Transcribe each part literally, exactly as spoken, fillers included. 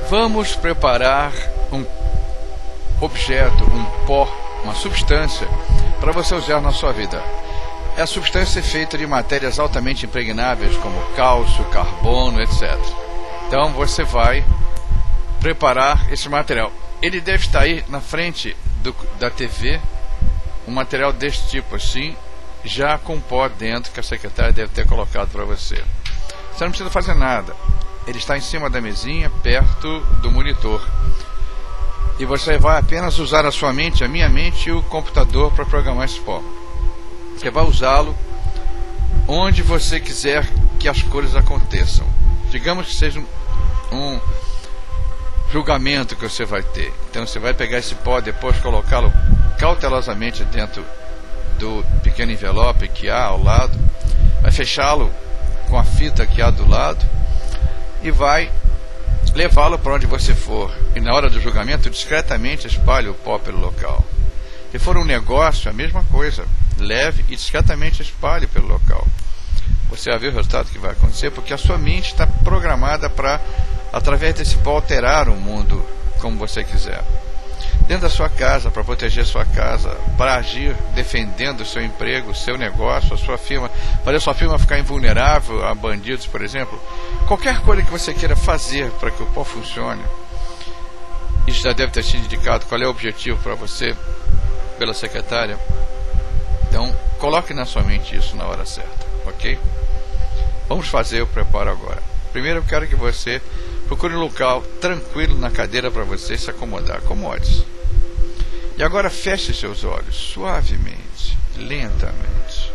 Vamos preparar um objeto, um pó, uma substância para você usar na sua vida. É a substância feita de matérias altamente impregnáveis como cálcio, carbono, etcétera. Então você vai preparar esse material. Ele deve estar aí na frente do, da T V, um material desse tipo assim, já com pó dentro, que a secretária deve ter colocado para você. Você não precisa fazer nada. Ele está em cima da mesinha, perto do monitor. E você vai apenas usar a sua mente, a minha mente e o computador para programar esse pó. Você vai usá-lo onde você quiser que as coisas aconteçam. Digamos que seja um, um julgamento que você vai ter. Então você vai pegar esse pó, depois colocá-lo cautelosamente dentro do pequeno envelope que há ao lado, vai fechá-lo com a fita que há do lado e vai levá-lo para onde você for, e na hora do julgamento discretamente espalhe o pó pelo local. Se for um negócio, a mesma coisa, leve e discretamente espalhe pelo local. Você vai ver o resultado que vai acontecer, porque a sua mente está programada para, através desse pó, alterar o mundo como você quiser. Dentro da sua casa, para proteger a sua casa, para agir defendendo o seu emprego, o seu negócio, a sua firma, fazer a sua firma ficar invulnerável a bandidos, por exemplo. Qualquer coisa que você queira fazer para que o pó funcione, isso já deve ter sido indicado qual é o objetivo para você pela secretária. Então, coloque na sua mente isso na hora certa, ok? Vamos fazer o preparo agora. Primeiro eu quero que você procure um local tranquilo na cadeira para você se acomodar. Acomode-se. E agora feche seus olhos suavemente, lentamente.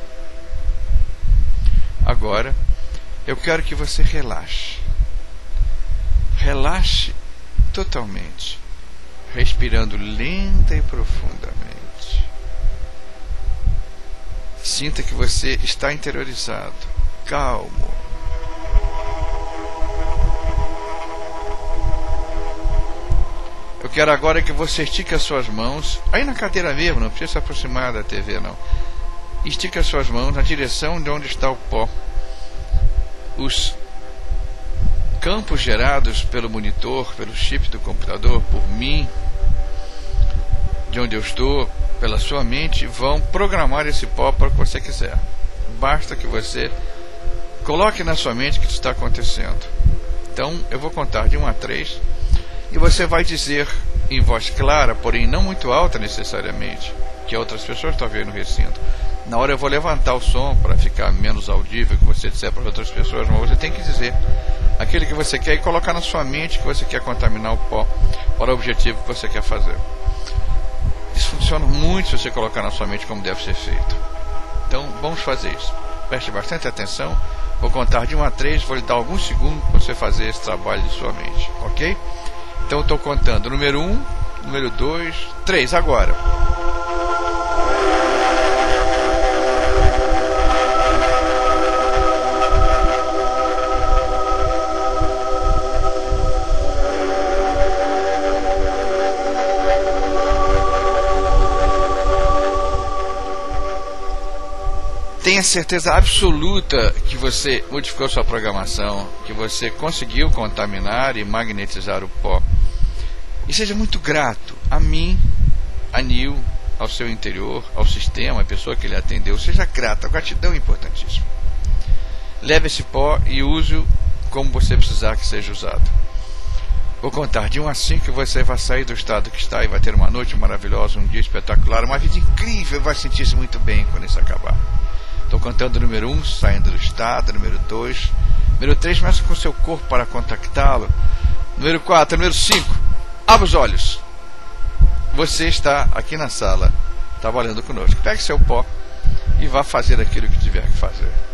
Agora eu quero que você relaxe. Relaxe totalmente, respirando lenta e profundamente. Sinta que você está interiorizado, calmo. Eu quero agora que você estique as suas mãos, aí na cadeira mesmo, não precisa se aproximar da T V não. Estique as suas mãos na direção de onde está o pó. Os campos gerados pelo monitor, pelo chip do computador, por mim, de onde eu estou, pela sua mente, vão programar esse pó para o que você quiser. Basta que você coloque na sua mente que isso está acontecendo. Então eu vou contar de um a três. E você vai dizer em voz clara, porém não muito alta necessariamente, que outras pessoas estão vendo no recinto. Na hora eu vou levantar o som para ficar menos audível que você disser para outras pessoas, mas você tem que dizer aquele que você quer e colocar na sua mente que você quer contaminar o pó para o objetivo que você quer fazer. Isso funciona muito se você colocar na sua mente como deve ser feito. Então vamos fazer isso. Preste bastante atenção. Vou contar de um a três, vou lhe dar alguns segundos para você fazer esse trabalho de sua mente, ok? Então eu estou contando número um, número dois, três, agora. Tenha certeza absoluta que você modificou sua programação, que você conseguiu contaminar e magnetizar o pó. E seja muito grato a mim, a Nil, ao seu interior, ao sistema, à pessoa que lhe atendeu. Seja grato, a gratidão é importantíssima. Leve esse pó e use-o como você precisar que seja usado. Vou contar de um a cinco que você vai sair do estado que está e vai ter uma noite maravilhosa, um dia espetacular, uma vida incrível, vai sentir-se muito bem quando isso acabar. Estou contando o número um, saindo do estado, número dois, número três, começa com o seu corpo para contactá-lo, número quatro, número cinco, abra os olhos. Você está aqui na sala, trabalhando conosco. Pegue seu pó e vá fazer aquilo que tiver que fazer.